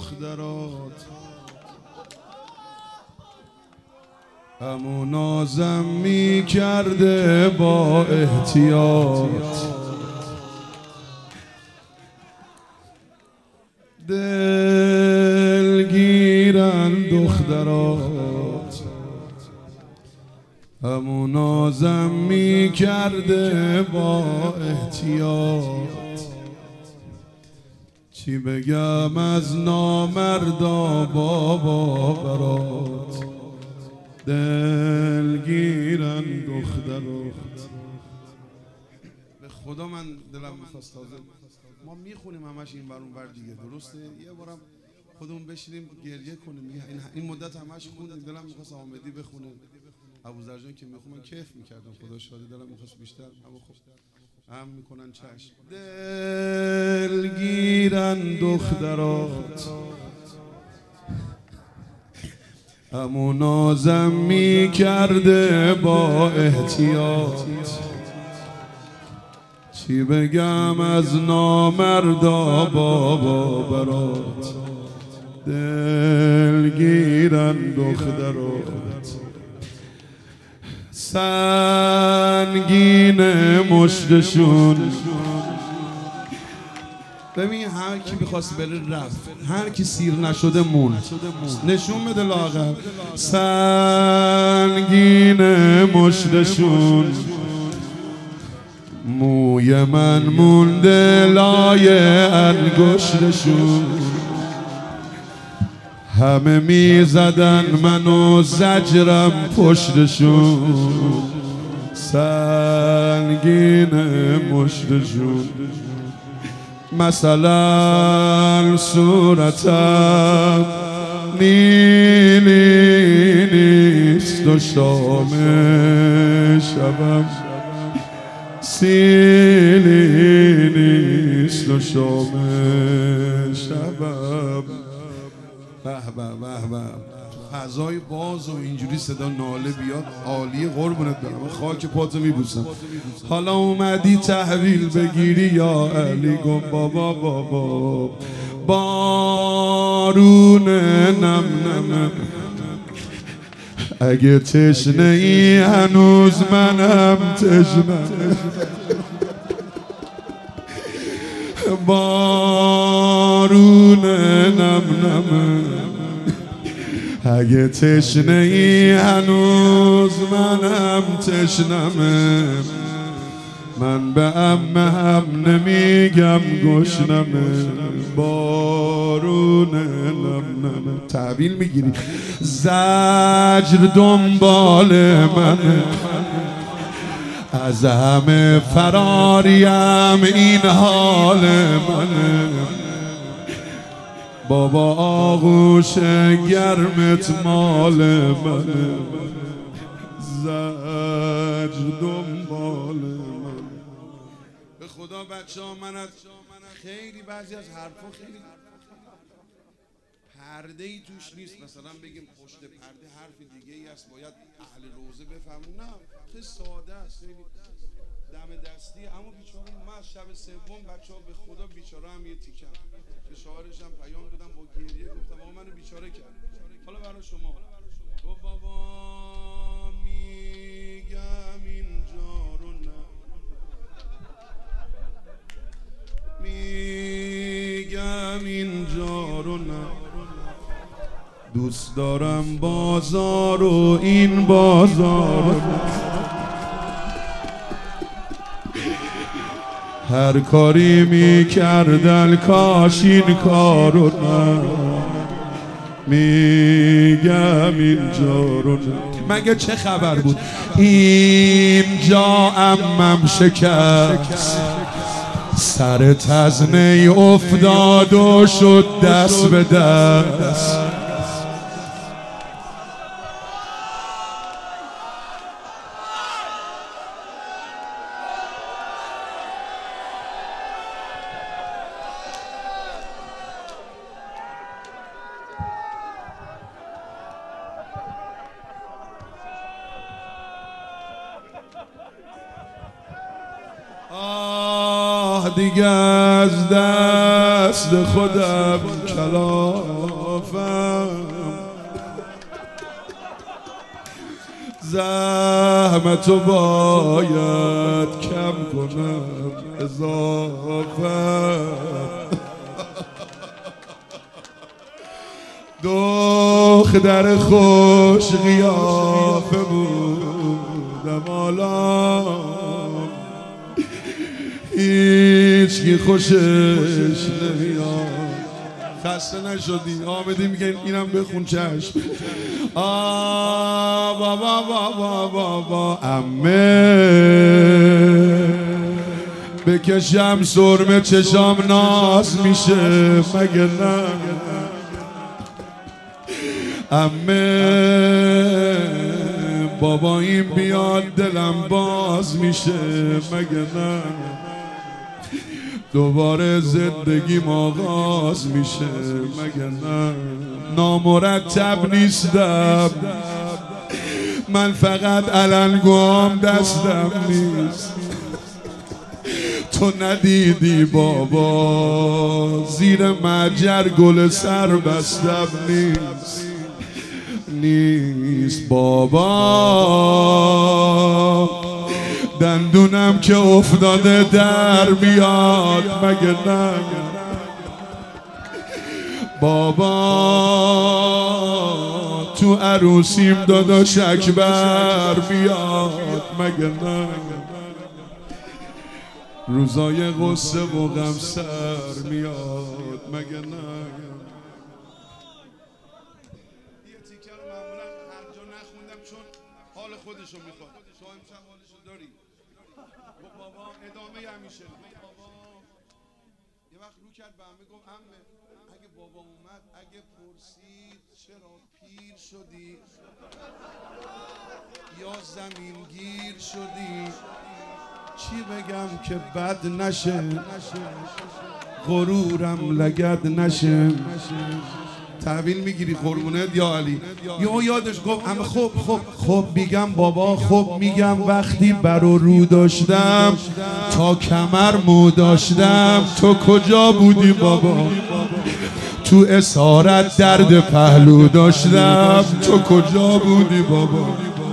دخترات همون نازم می کرده با احتیاط دلگیرن دخترات همون نازم می کرده با احتیاط چی بگم از نامردا بابا برات دلگیرن دخترات. به خدا من دلم میخواست تازه ما میخونیم همش این ور اون ور دیگه، درسته؟ یه بارم خودمون بشینیم گریه کنیم. این مدت همش خوندیم، دلم میخواست آمدی بخونه ابوذر که میخونم کیف میکردم، خدا شاده دلم میخواست بیشتر، اما خب هم میکنن چشم. دلگیرن دخترات همون نازم می کرده با احتیاط چی بگم از نامردا بابا برات دلگیرن دخترات سنگین مشتشون. ببین هر کی می‌خواست بره رفت، هر کی سیر نشده مون نشون بده لاغر. سنگین مشتشون موی من مونده لای انگشتشون همه میزدن منو زجرم پشتشون سنگین مشتشون. مثلا صورتم نیلی نیست و شام شبم سیلی نیست و شام شبم. به به به به فضای باز و اینجوری صدا ناله بیاد عالیه، قربونت برم، خاک پاتو میبوسم. حالا اومدی تحویل بگیری یا علی گم بابا بابا بارون نم نم اگه تشنه ای هنوز منم تشنه بارون نم نم اگه تشنه ای هنوز منم تشنمه من به عمه هم نمیگم گشنمه بارون نم. تحویل میگیری زجر دنبال منه از همه فراریم این حال منه بابا آغوش گرمت مال منه زجر دنبال منه. به خدا بچه ها من خیلی بعضی از حرفا خیلی پرده ای توش نیست، مثلا بگیم پشت پرده حرف دیگه ای است باید اهل روزه بفهمون، نه خیلی ساده است، خیلی دم دستی. اما بیچاره من از شب سوم بچه ها به خدا بیچاره هم یه تیکم به شعارش هم پیام دادم با گریه گفتم آقا منو بیچاره کرد. حالا برای شما گفت بابا میگم اینجا رو نه میگم اینجا رو نه دوست دارم بازار و این بازار هر کاری میکردن کاش این کارو نه میگم اینجا رو نه. مگه چه خبر بود اینجا عمم شکست سر تزنه افتاد و شد دست به دست دیگه از دست خودم کلام زحمتو باید کم کنم اضافه. دختر خوش قیافه بودم حالا هیچکی خوشش نمیاد. خسته نشدی آمدی میگه اینم بخون چشم. بابا بابا بابا عمه بکشم سرمه چشام ناز میشه مگه نه عمه بابا این بیاد دلم باز میشه مگه نه دوباره زندگیم آغاز میشه مگه نه. نامرتب نیستم من فقط علنگوام دستم نیست. تو ندیدی بابا زیر مجر گل سر بستم نیست بابا دندونم که افتاده در بیاد مگه نه بابا تو عروسیم داداش اکبر بیاد مگه نه روزای غصه و غم سر میاد مگه نه. یه تیکه رو معمولا هر جا نخوندم چون حال خودشو میخواد. تو امشب حالشو داری بابا ادامه همیشه. بابا یه وقت رو کرد به همه گفت عمه اگه بابا اومد اگه پرسید چرا پیر شدی یا زمین گیر شدی چی بگم که بد نشه غرورم لگد نشه. تحویل میگیری قربونت یا علی. یهو یادش گفت اما خب میگم بابا خب میگم وقتی بر و رو داشتم تا کمر مو داشتم تو کجا بودی بابا تو اسارت درد پهلو داشتم تو کجا بودی بابا.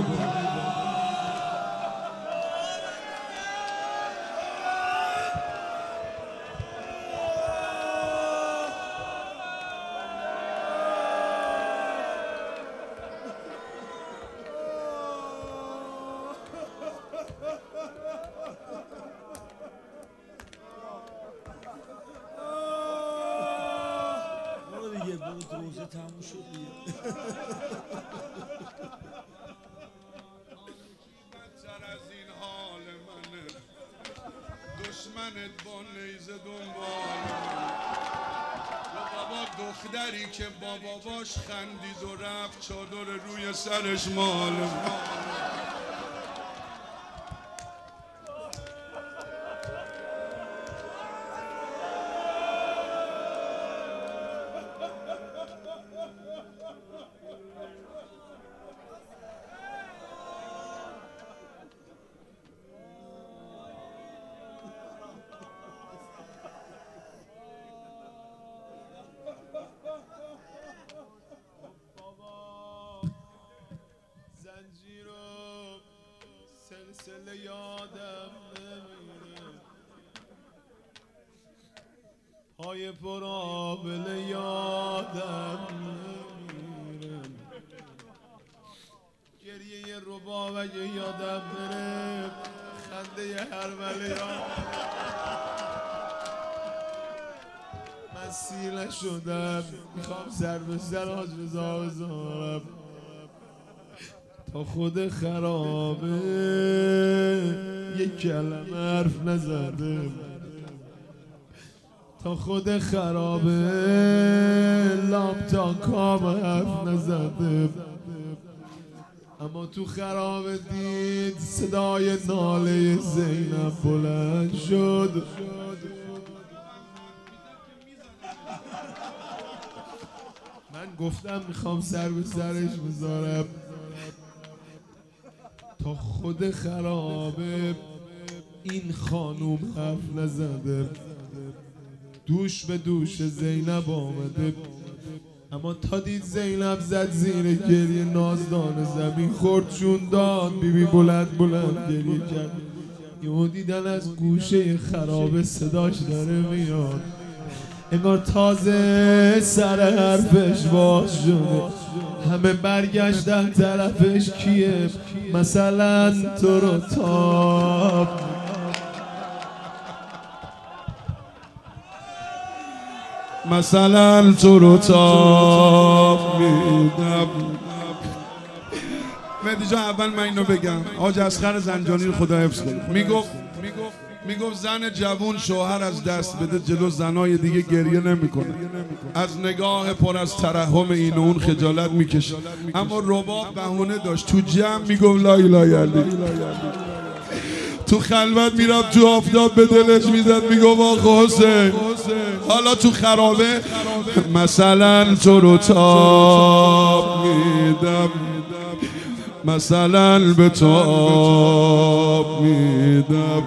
روزه تموم شد بدتر از این حال منه دشمنت با نیزه دنبال بابا دختری که بابا باش خندید و رفت چادر روی سرش مال سلسله یادم نمیره های پرآبله یادم نمیره گریه رباب اگه یادم بره خنده هرمله یادم من سیر نشدم میخوام سر به سر حاج رضا بذارم تا خود خرابه یک کلمه حرف نزده تا خود خرابه لام تا کام حرف نزده اما تو خرابه دید صدای ناله زینب بلند شد من گفتم میخوام سر به سرش بذارم تا خود خرابه این خانوم حرف نزده دوش به دوش زینب آمده اما تا دید زینب زد زیر گریه، نازدان زمین خورد چون داد. بیبی بلند بلند گریه کرد. یهو دیدن از گوشه خرابه صداش داره میاد، انگار تازه سر حرفش باز شده. همه برگشتن طرفش. کیه؟ مثلا تو رو تاب، مثلا تو رو تاب میدم. مهدی جان اول من اینو بگم، حاج اصغر زنجانی رو خدا حفظ کنه، میگفت زن جوون شوهر از دست بده جلو زنای دیگه گریه نمیکنه، از نگاه پر از ترحم این و اون خجالت میکشه. اما رباب بهونه داشت، تو جمع میگفت لا اله الا الله، تو خلوت میرفت تو آفتاب به دلش میزد میگفت آقا حسین. حالا تو خرابه مثلا تو رو تاب میدم، مثلا به تو آب میدم،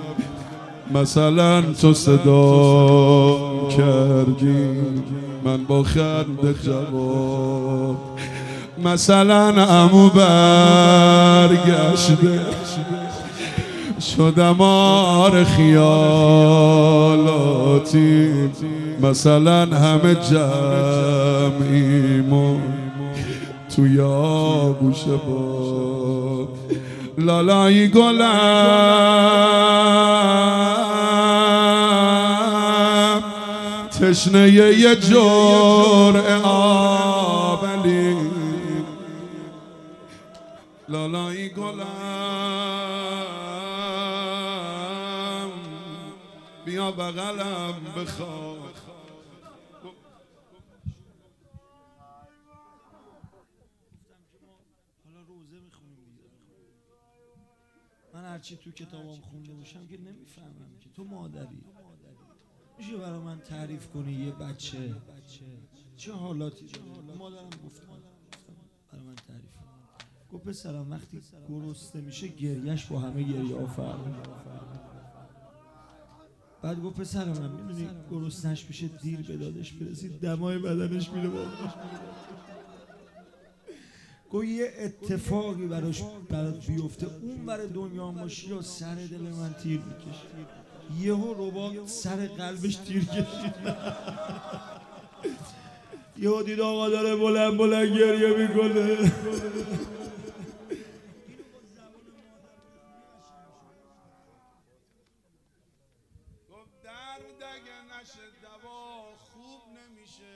مثلا تو صدا کردی من با خنده جواب، مثلا عمو برگشته شدم آر خیالاتی، مثلا همه جمعیمون توی آغوش با لالایی گلم تشنه یه جرعه آبلی، لالایی گلم بیا بغلم بخواه. من هرچی تو کتابام خونده باشم که نمیفهمم که تو مادری میشه برای من تعریف کنی یه بچه چه حالاتی داره؟ مادرم گفتم برای من تعریف کنی. گفت پسرم وقتی گرسنه میشه گریش با همه گریه ها فرق میکنه. بعد گفت پسرم من میدونی گرسنش میشه دیر به دادش برسید دمای بدنش میره بالا. گو یه اتفاقی برات بیفته اون بر دنیا باشی یا سر دل من تیر میکشه. یهو رباب سر قلبش تیر کشید. یهو دید آقا داره بلند بلند گریه میکنه. گفت درد اگه نشه دوا خوب نمیشه،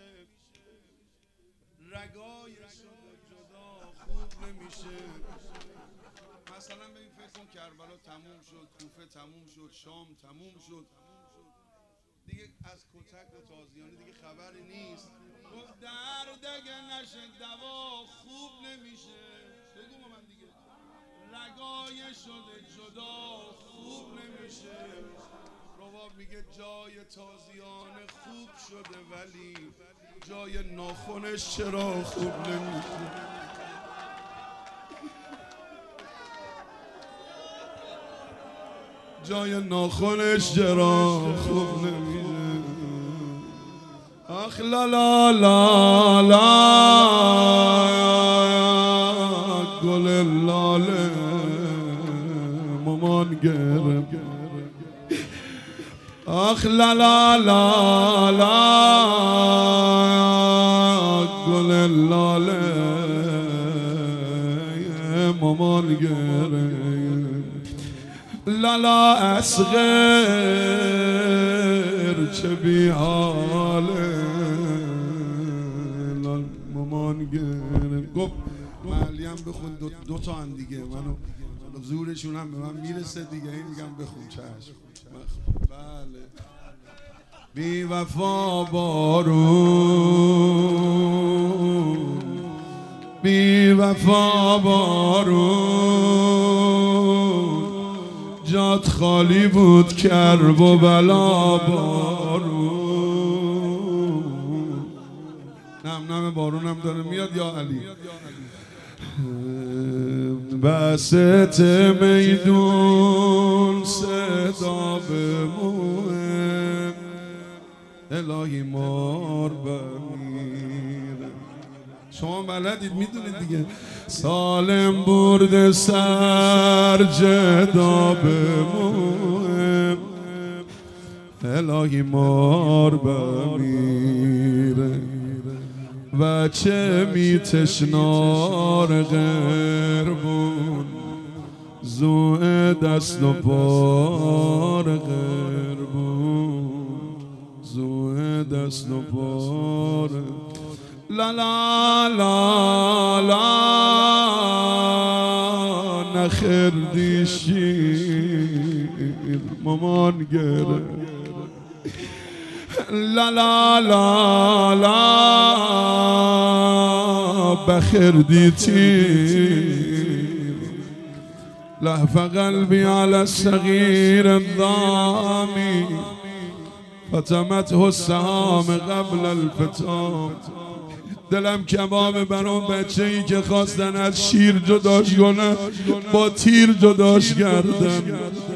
رگای شده جدا خوب نمیشه. مثلا به این فکر کن کربلا تموم شد، کوفه تموم شد، شام تموم شد، دیگه از کتک و تازیانه دیگه خبری نیست. گفت درد اگه نشه دوا خوب نمیشه، بگو با من دیگه، رگای شده جدا خوب نمیشه. رباب میگه جای تازیانه خوب شده ولی جای ناخنش چرا خوب نمیشه. جای ناخنش چرا خوب نمیشه. آخ لا لا لا لا گل لاله مامان گرم. آخ لا لا لا لا گل لاله مامان گرم. لالا اصغر چه بی حاله مامان گرم. گفت معلیم بخون دو تا هم دیگه، منو زورشون هم به من میرسه دیگه، این میگم بخون. چشم. بله. بی وفا بارون، بی وفا بارون، جات خالی بود کرب و بلا بارون. نم بارونم داره میاد یا علی. بسط میدون صدا بمونه الهی مار بمیر شما بلدید میدونید دیگه. سالم برده سر جدا بمونه، الهی مار بمیره و چه می تشنار غربون، زوه دست و پار غربون، زوه دست و پار. لا لا لا لا نخردی شیر مامان گره، لا لا لا لا بخردی تیر، لهف قلبي على الصغير الضامي فتمته السهام قبل الفتام. دلم کباب برام بچه ای که خواستن از شیر جداش کنن با تیر جداش کردن.